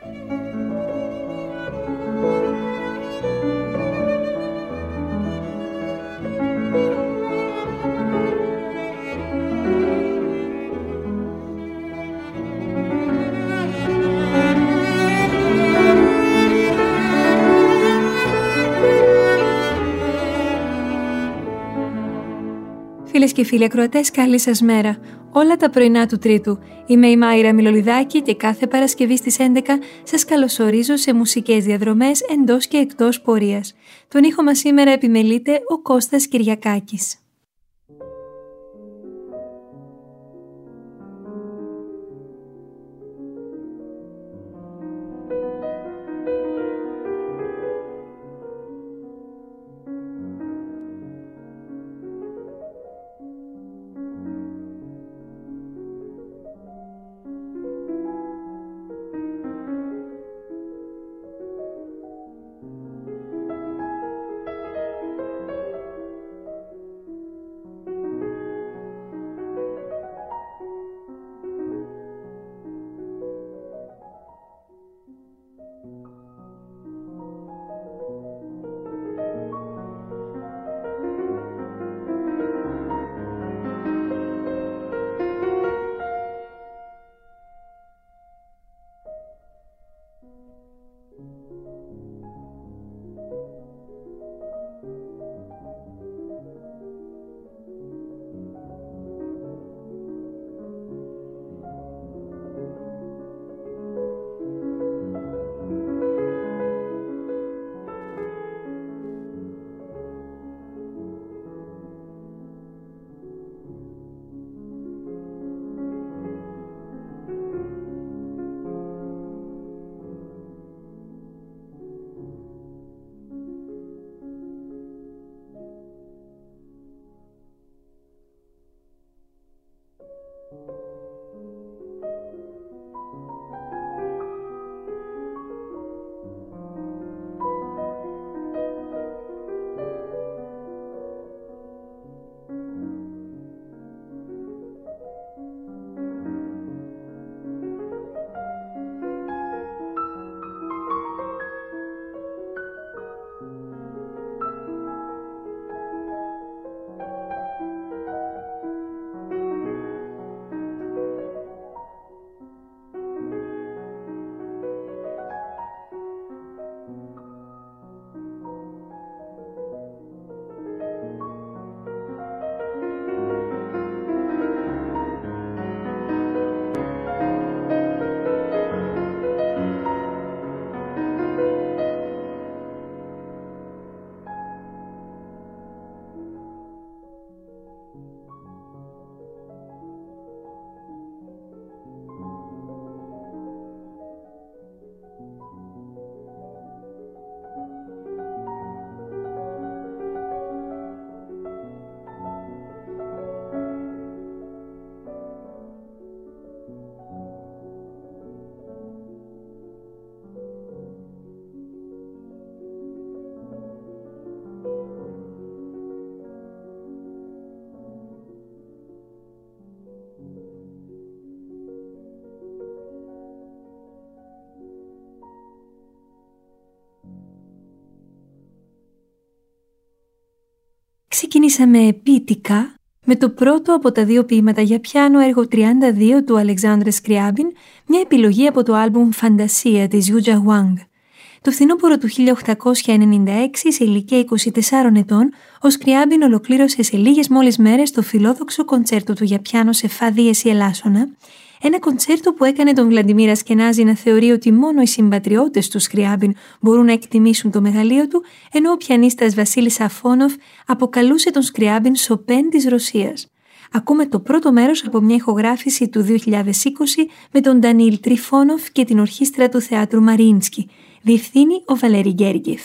Φίλες και φίλοι ακροατές, καλή σας μέρα. Όλα τα πρωινά του Τρίτου. Είμαι η Μάιρα Μιλολιδάκη και κάθε Παρασκευή στις 11 σας καλωσορίζω σε μουσικές διαδρομές εντός και εκτός πορείας. Τον ήχο μας σήμερα επιμελείται ο Κώστας Κυριακάκης. Ξεκινήσαμε ποιητικά με το πρώτο από τα δύο ποίηματα για πιάνο έργο 32 του Αλεξάνδρ Σκριάμπιν, μια επιλογή από το άλμπουμ «Φαντασία» της Γιούτζα Γουάνγκ. Το φθινόπωρο του 1896, σε ηλικία 24 ετών, ο Σκριάμπιν ολοκλήρωσε σε λίγες μόλις μέρες το φιλόδοξο κοντσέρτο του για πιάνο σε φα δίεση ελάσσονα, ένα κοντσέρτο που έκανε τον Βλαντιμίρ Ασκενάζη να θεωρεί ότι μόνο οι συμπατριώτες του Σκριάμπιν μπορούν να εκτιμήσουν το μεγαλείο του, ενώ ο πιανίστας Βασίλης Αφόνοφ αποκαλούσε τον Σκριάμπιν Σοπέν της Ρωσίας. Ακούμε το πρώτο μέρος από μια ηχογράφηση του 2020 με τον Ντανίλ Τριφόνοφ και την ορχήστρα του Θεάτρου Μαρίνσκι. Διευθύνει ο Βαλέρη Γκέργιεφ.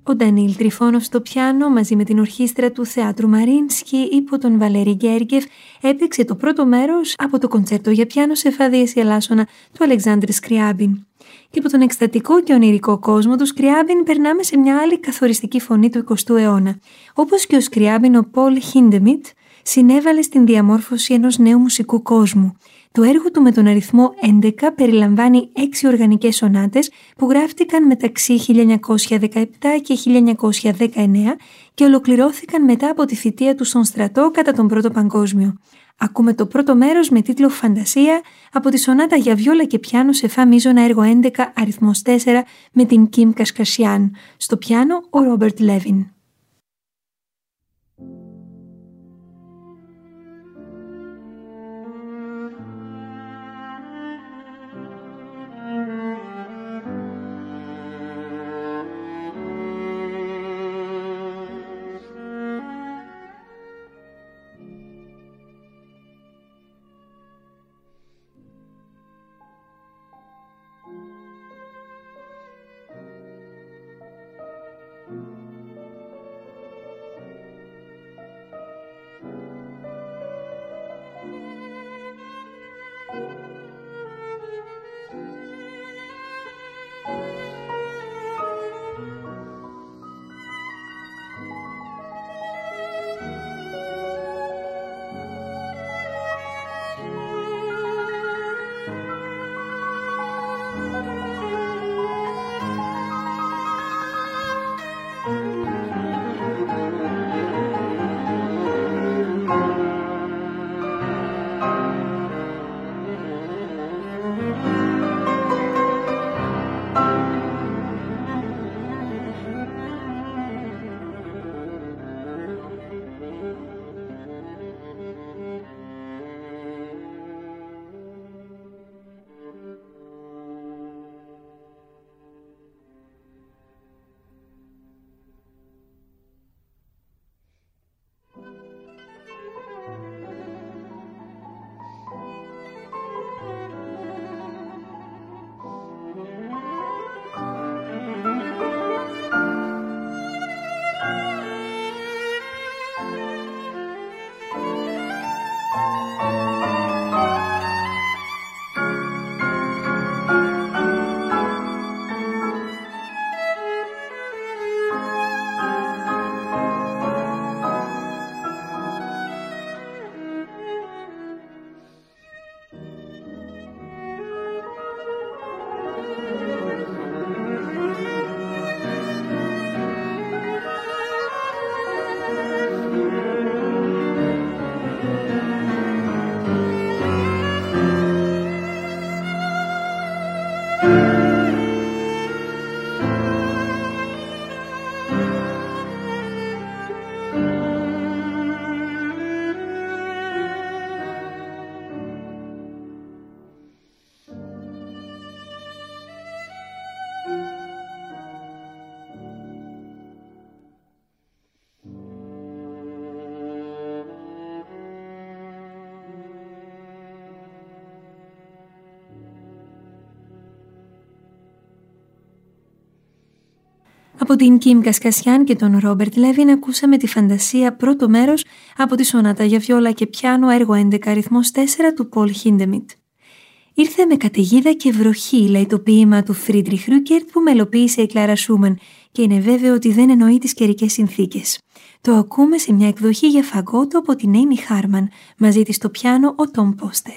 Ο Ντανίλ Τριφόνοφ στο πιάνο μαζί με την ορχήστρα του Θεάτρου Μαρίνσκι υπό τον Βαλέρη Γκέργεφ έπαιξε το πρώτο μέρος από το κοντσέρτο για πιάνο σε φά διεσιαλάσσονα του Αλεξάνδρ Σκριάμπιν. Και από τον εκστατικό και ονειρικό κόσμο του Σκριάμπιν περνάμε σε μια άλλη καθοριστική φωνή του 20ου αιώνα. Όπως και ο Σκριάμπιν, ο Πολ Χίντεμιτ συνέβαλε στην διαμόρφωση ενός νέου μουσικού κόσμου. Το έργο του με τον αριθμό 11 περιλαμβάνει 6 οργανικές σονάτες που γράφτηκαν μεταξύ 1917 και 1919 και ολοκληρώθηκαν μετά από τη θητεία του στον στρατό κατά τον Πρώτο Παγκόσμιο. Ακούμε το πρώτο μέρος με τίτλο «Φαντασία» από τη σονάτα για βιόλα και πιάνο σε φά μείζωνα έργο 11 αριθμός 4 με την Κιμ Κασκασιάν. Στο πιάνο ο Ρόμπερτ Λέβιν. Από την Κιμ Κασκασιάν και τον Ρόμπερτ Λέβιν ακούσαμε τη φαντασία πρώτο μέρος από τη σονάτα για βιόλα και πιάνο έργο 11 αριθμός 4 του Πολ Χίντεμιτ. Ήρθε με καταιγίδα και βροχή, λέει το ποίημα του Φρίντριχ Ρούκερτ που μελοποίησε η Κλάρα Σούμαν και είναι βέβαιο ότι δεν εννοεί τις καιρικές συνθήκες. Το ακούμε σε μια εκδοχή για φαγότο από την Έιμι Χάρμαν, μαζί της στο πιάνο ο Τόμ Πόστερ.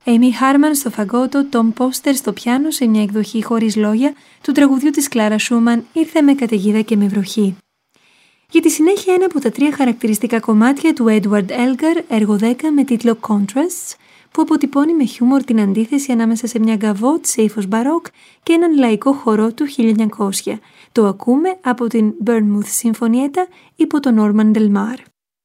Amy Harman στο φαγότο, Tom Poster στο πιάνο σε μια εκδοχή χωρίς λόγια του τραγουδιού της Κλάρα Σούμαν «Ήρθε με καταιγίδα και με βροχή». Για τη συνέχεια ένα από τα 3 χαρακτηριστικά κομμάτια του Edward Elgar, έργο 10 με τίτλο Contrasts, που αποτυπώνει με χιούμορ την αντίθεση ανάμεσα σε μια γκαβότ σε ύφος μπαρόκ και έναν λαϊκό χορό του 1900. Το ακούμε από την Bournemouth Συμφωνιέτα υπό τον Norman Del Mar.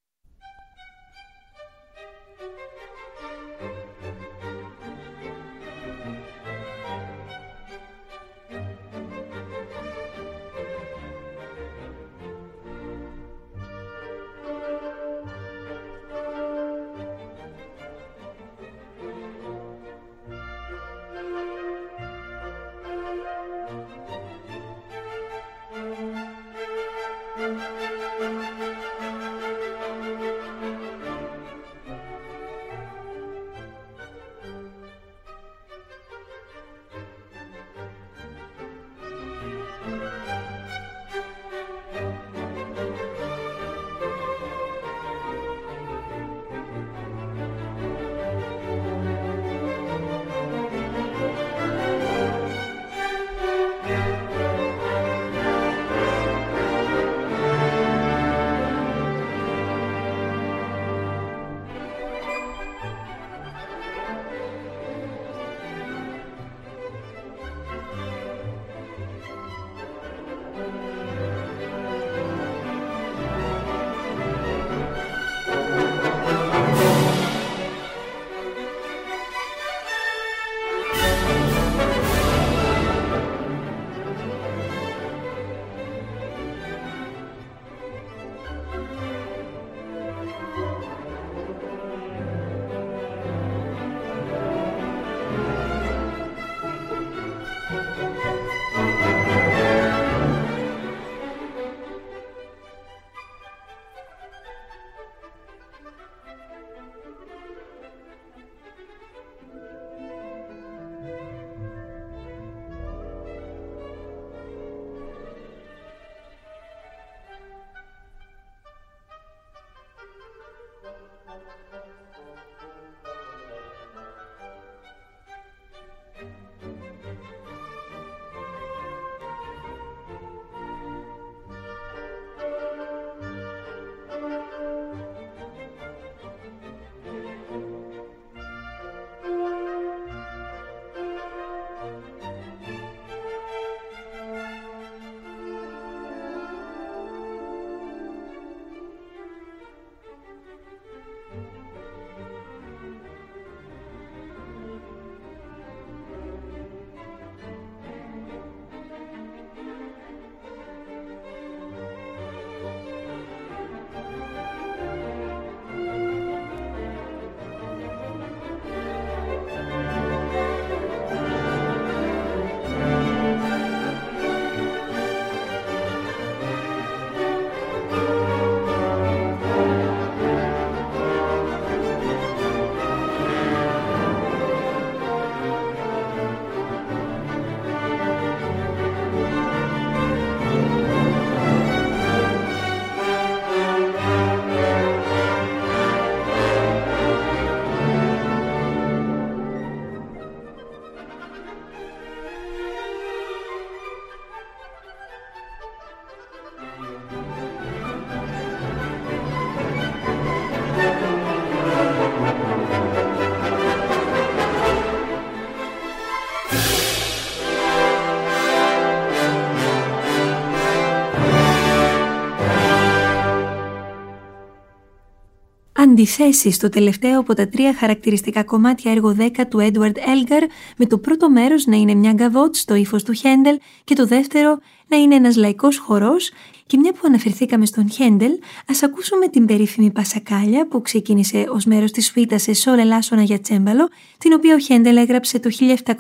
Αντιθέσεις στο τελευταίο από τα 3 χαρακτηριστικά κομμάτια έργο 10 του Edward Elgar, με το πρώτο μέρος να είναι μια γκαβότ στο ύφος του Χέντελ και το δεύτερο να είναι ένας λαϊκός χορός. Και μια που αναφερθήκαμε στον Χέντελ, ας ακούσουμε την περίφημη Πασακάλια που ξεκίνησε ως μέρος της σουίτας σε σόλ ελάσσονα για τσέμπαλο, την οποία ο Χέντελ έγραψε το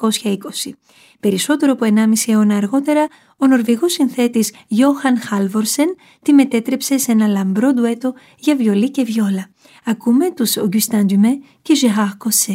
1720. Περισσότερο από 1,5 αιώνα αργότερα, ο Νορβηγός συνθέτης Johan Halvorsen τη μετέτρεψε σε ένα λαμπρό ντουέτο για βιολί και βιόλα. Ακούμε τους Augustin Dumay και Gérard Cosset.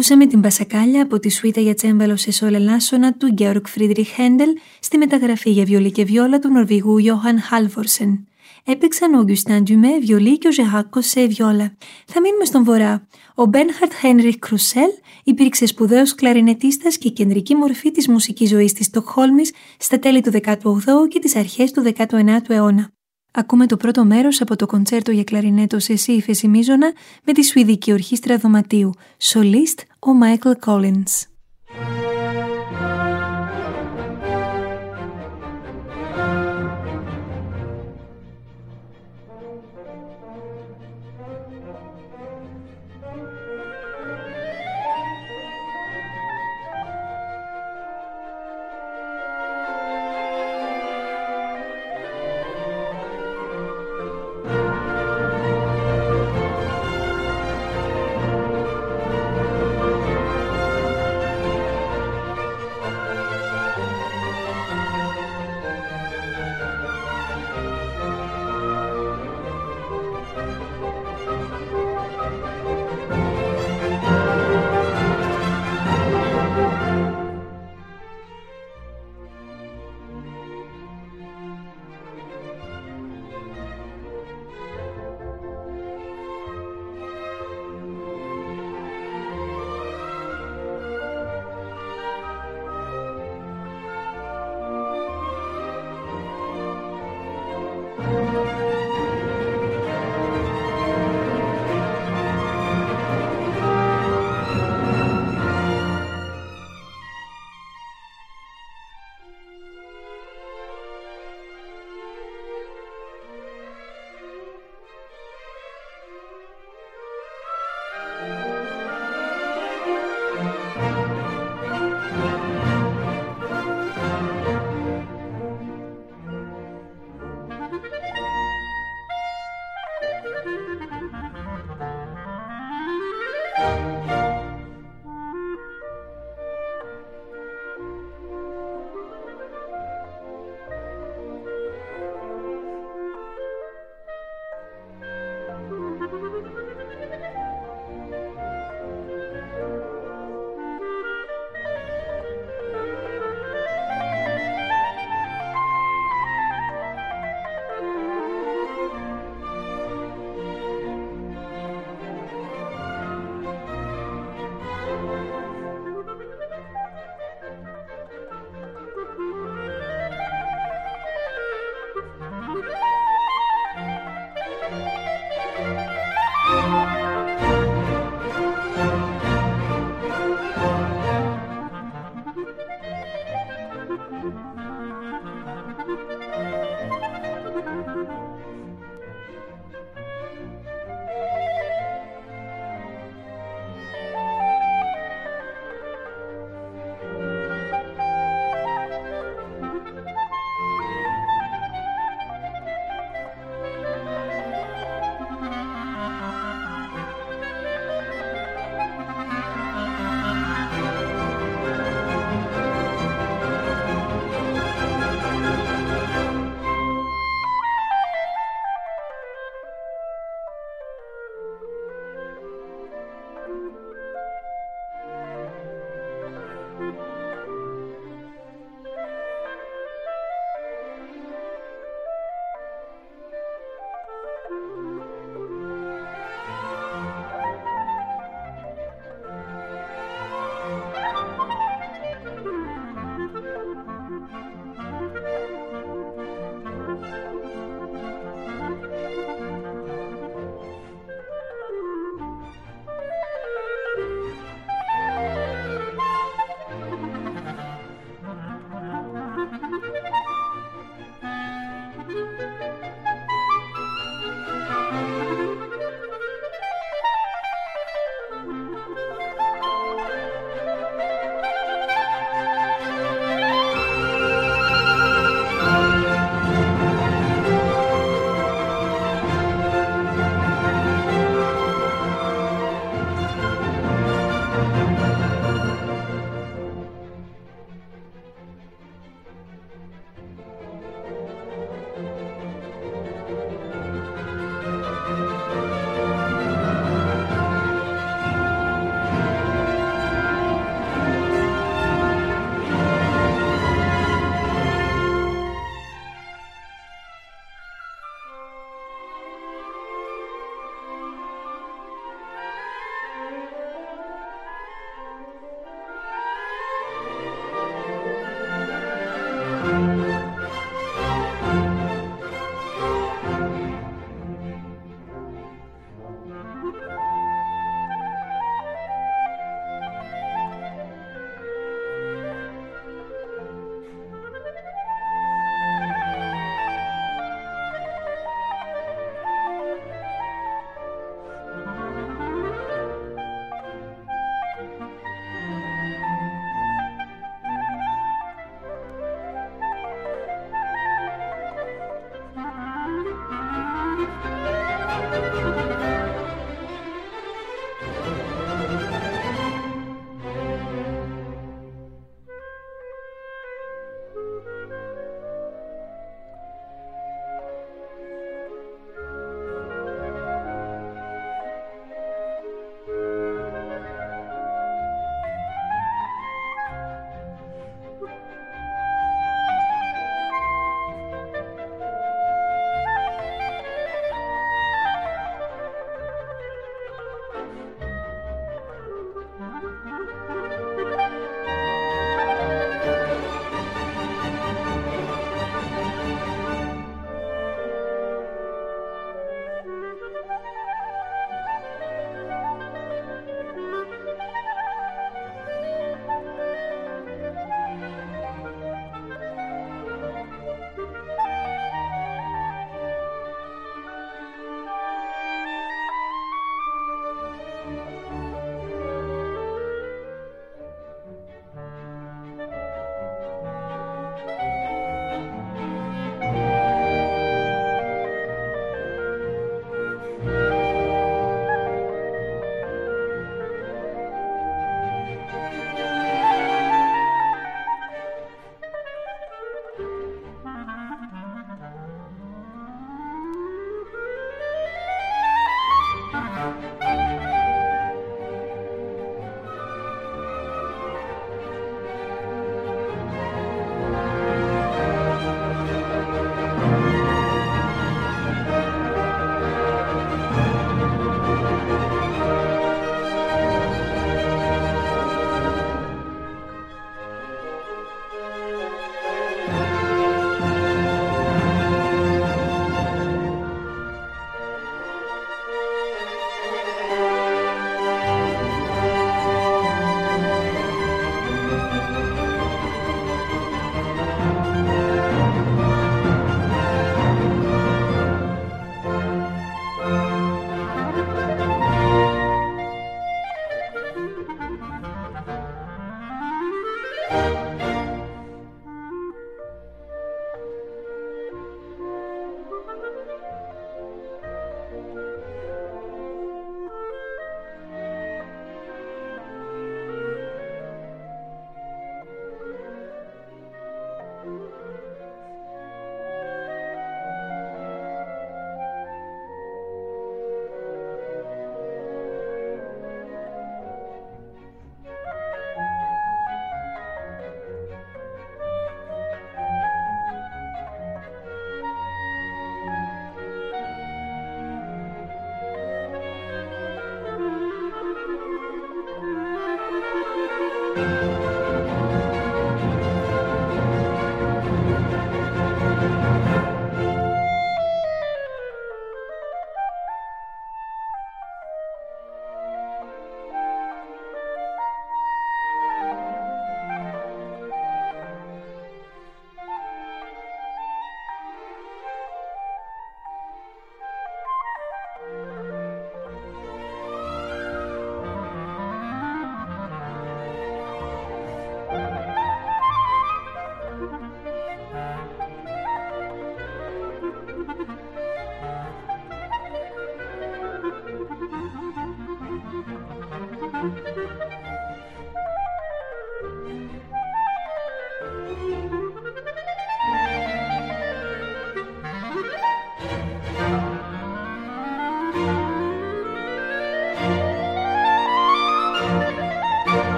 Ακούσαμε την Πασακάλια από τη Σουίτα για τσέμπαλο σε σόλ ελάσσονα του Γκέοργκ Φρίντριχ Χέντελ στη μεταγραφή για βιολί και βιόλα του Νορβηγού Γιόχαν Χάλφορσεν. Έπαιξαν ο Αugustin Dumais βιολί και ο Gérard Cosset βιόλα. Θα μείνουμε στον βορρά. Ο Μπέρνχαρτ Χένριχ Κρουσέλ υπήρξε σπουδαίος κλαρινετίστας και κεντρική μορφή της μουσικής ζωής της Στοκχόλμης στα τέλη του 18ου και τις αρχές του 19ου αιώνα. Ακούμε το πρώτο μέρος από το κοντσέρτο για κλαρινέτο σε σι ύφεση μείζωνα με τη Σουηδική Ορχήστρα Δωματίου, σολίστ ο Μάικλ Κόλινς.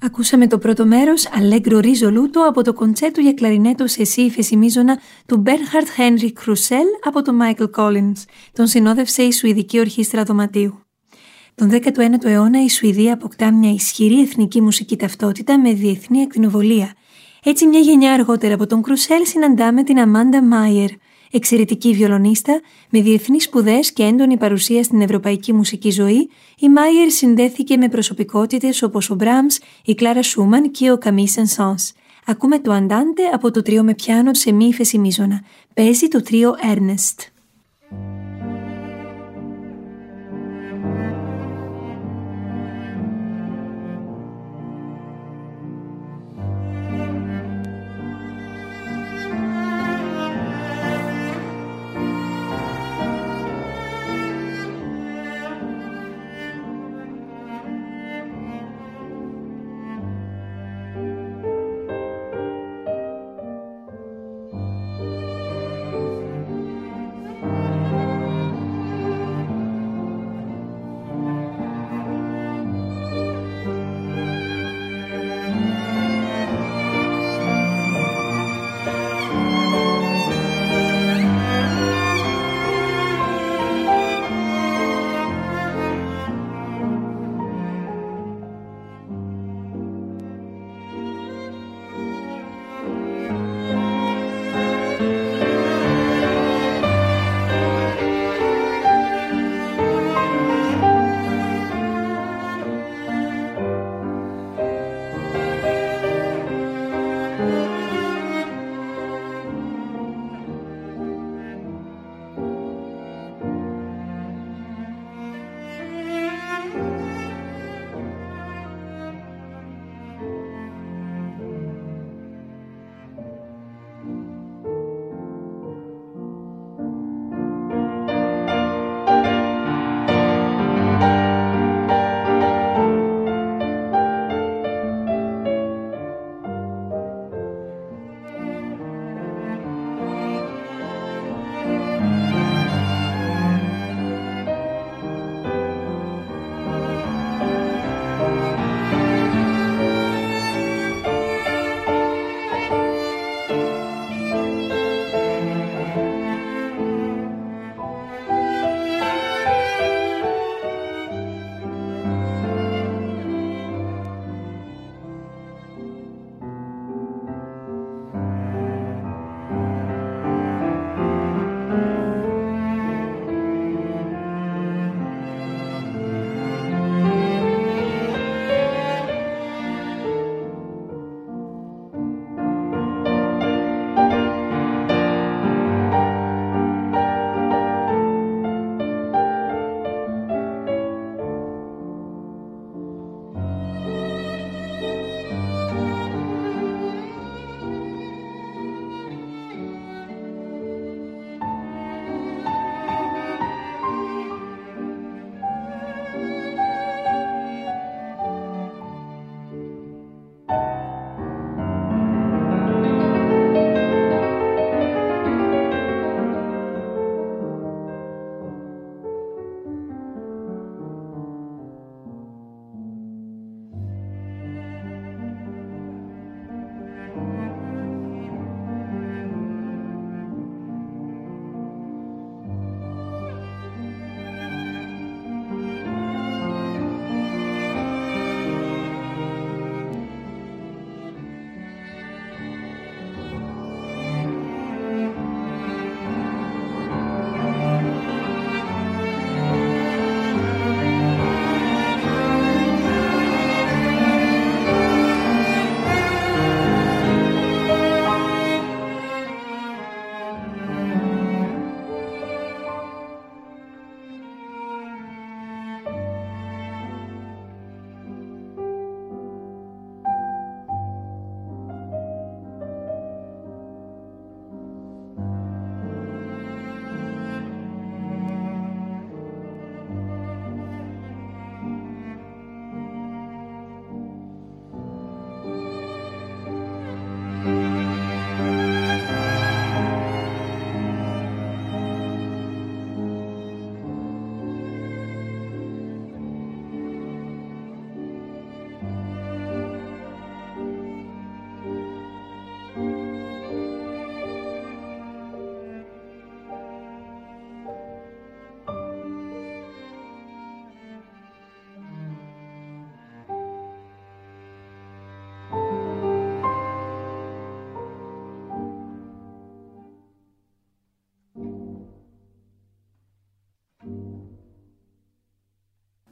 Ακούσαμε το πρώτο μέρος Allegro risoluto από το κοντσέρτο για κλαρινέτο σε σι ύφεση μείζωνα του Bernhard Henrik Krusell από τον Michael Collins. Τον συνόδευσε η Σουηδική Ορχήστρα Δωματίου. Τον 19ο αιώνα η Σουηδία αποκτά μια ισχυρή εθνική μουσική ταυτότητα με διεθνή ακτινοβολία. Έτσι μια γενιά αργότερα από τον Κρουσέλ συναντάμε την Αμάντα Μάιερ, εξαιρετική βιολονίστα με διεθνείς σπουδές και έντονη παρουσία στην ευρωπαϊκή μουσική ζωή. Η Μάιερ συνδέθηκε με προσωπικότητες όπως ο Μπράμς, η Κλάρα Σούμαν και ο Καμί Σεν-Σανς. Ακούμε το Αντάντε από το τρίο με πιάνο σε μη ύφεση μείζωνα. Παίζει το τρίο Ernest.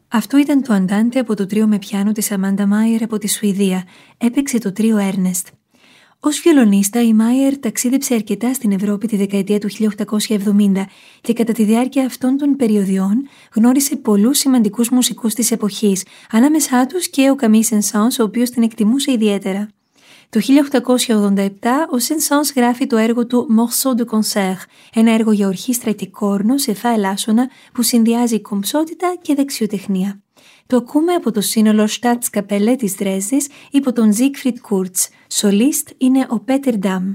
Αυτό ήταν το Αντάντε από το τρίο με πιάνο της Αμάντα Μάιερ από τη Σουηδία. Έπαιξε το τρίο Έρνεστ. Ως βιολονίστα, η Μάιερ ταξίδεψε αρκετά στην Ευρώπη τη δεκαετία του 1870 και κατά τη διάρκεια αυτών των περιοδιών γνώρισε πολλούς σημαντικούς μουσικούς της εποχής, ανάμεσά τους και ο Καμί Σεν-Σανς, ο οποίος την εκτιμούσε ιδιαίτερα. Το 1887 ο Σεν-Σανς γράφει το έργο του Morceau de Concert, ένα έργο για ορχήστρα και κόρνο σε φά ελάσσονα που συνδυάζει κομψότητα και δεξιοτεχνία. Το ακούμε από το σύνολο Staatskapelle της Δρέσδης υπό τον Siegfried Kurz. Σολίστ είναι ο Πέτερ Ντάμ.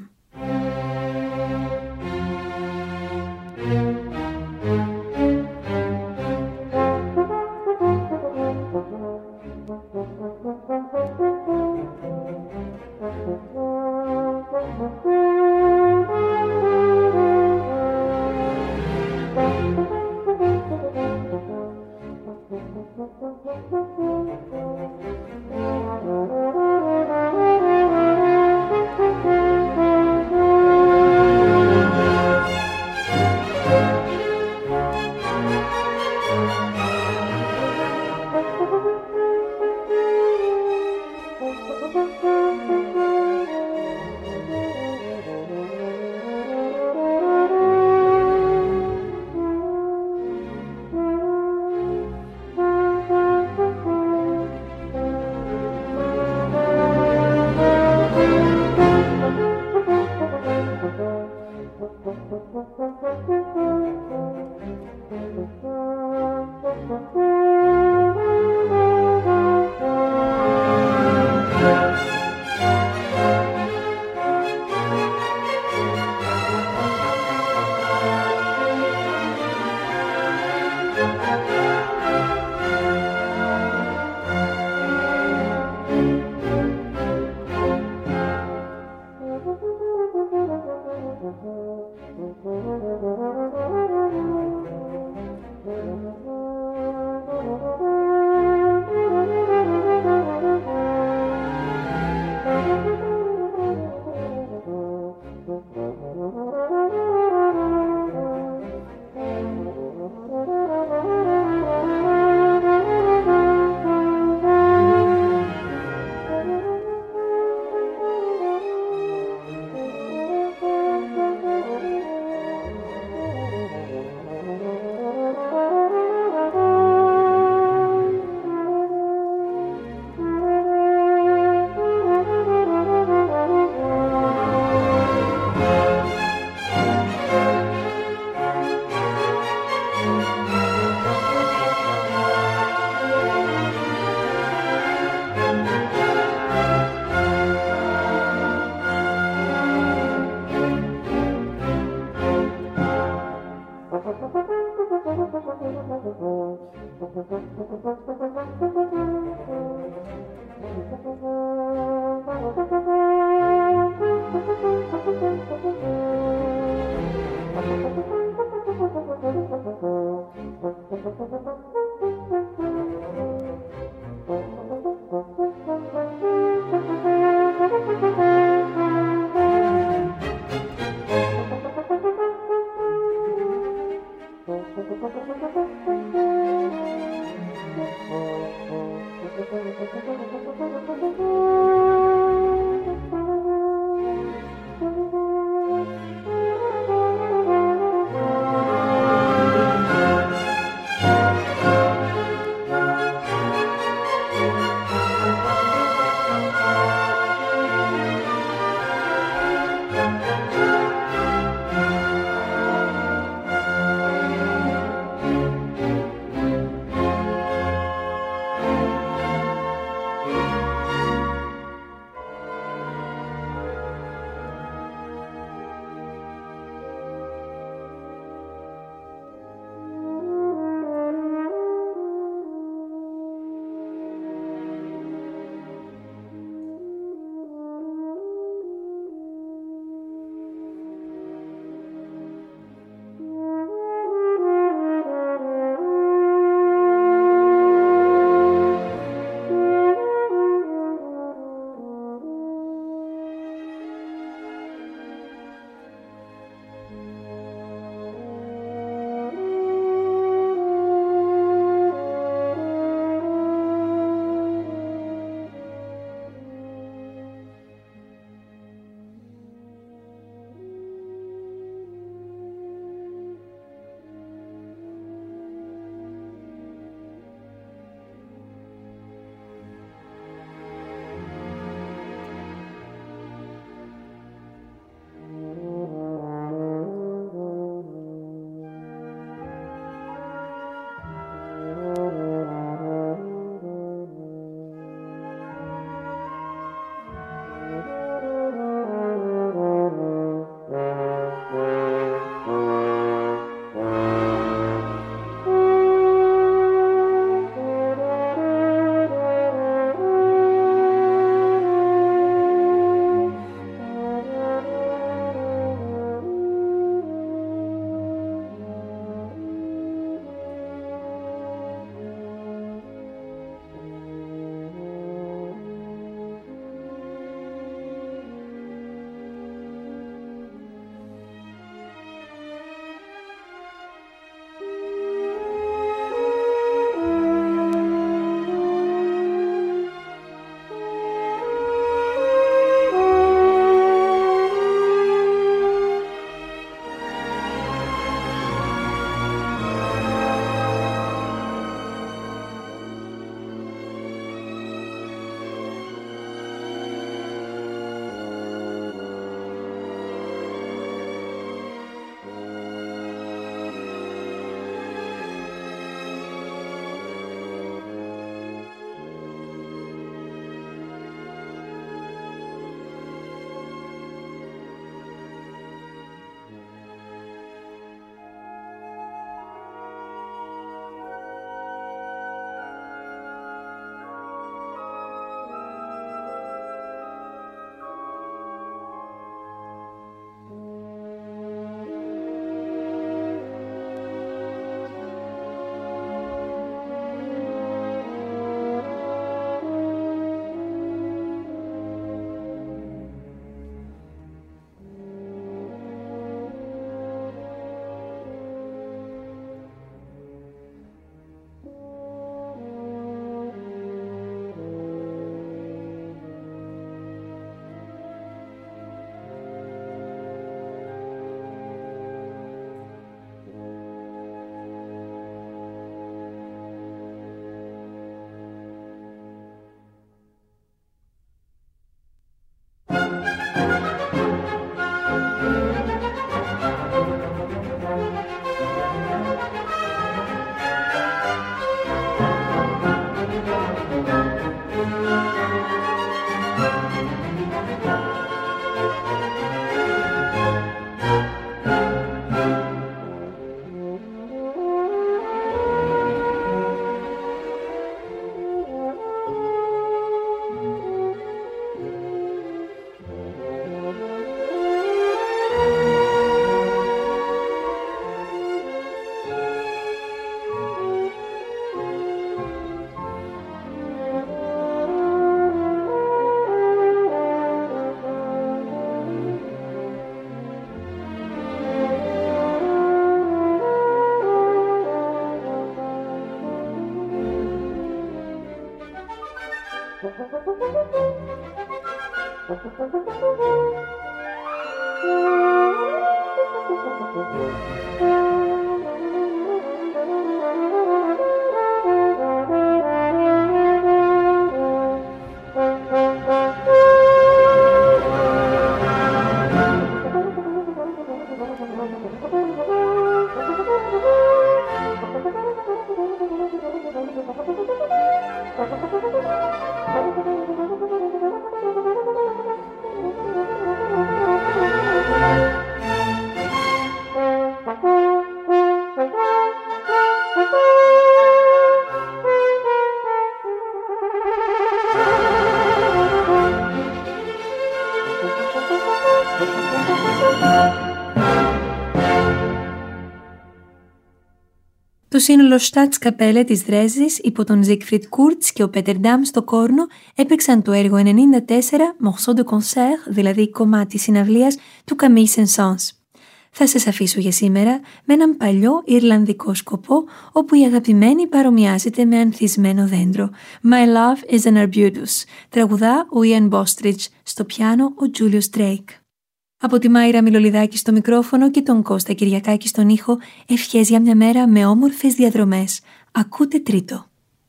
Το σύνολο Staatskapelle της Δρέσδης υπό τον Siegfried Kurz και ο Peter Damm στο κόρνο έπαιξαν το έργο 94 Morceau de concert, δηλαδή κομμάτι συναυλίας του Camille Saint-Saëns. Θα σας αφήσω για σήμερα με έναν παλιό Ιρλανδικό σκοπό όπου η αγαπημένη παρομοιάζεται με ανθισμένο δέντρο. My love is an arbutus. Τραγουδά ο Ian Bostridge, στο πιάνο ο Julius Drake. Από τη Μάιρα Μιλολιδάκη στο μικρόφωνο και τον Κώστα Κυριακάκη στον ήχο, ευχές για μια μέρα με όμορφες διαδρομές. Ακούτε τρίτο.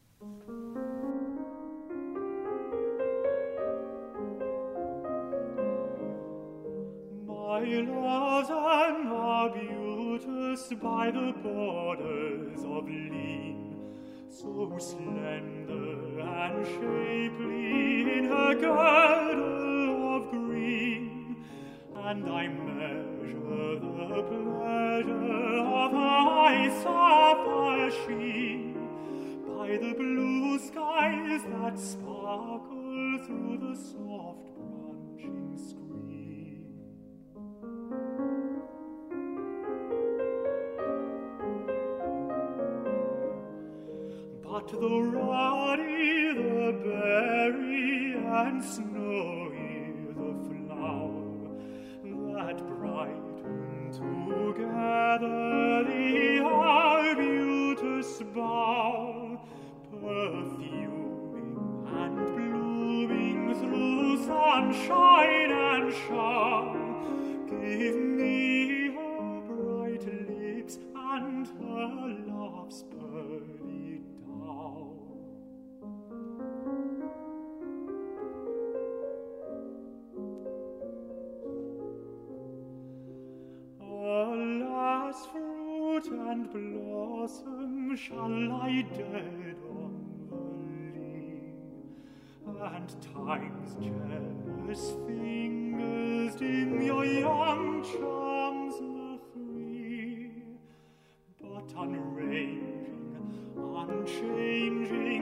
My love's an arbutus by the borders of Leen, so slender and shapely in her girdle of green. And I measure the pleasure of her high sapphire sheen by the blue skies that sparkle through the soft branching screen. But the ruddy, the berry, and snowy the flower that brighten together the arbutus bough, perfuming and blooming through sunshine and shower, give me her bright lips and her love's pearly down. Alas, fruit and blossom shall lie dead on the ling, and time's jealous fingers dim your young charms not free, but unranging, unchanging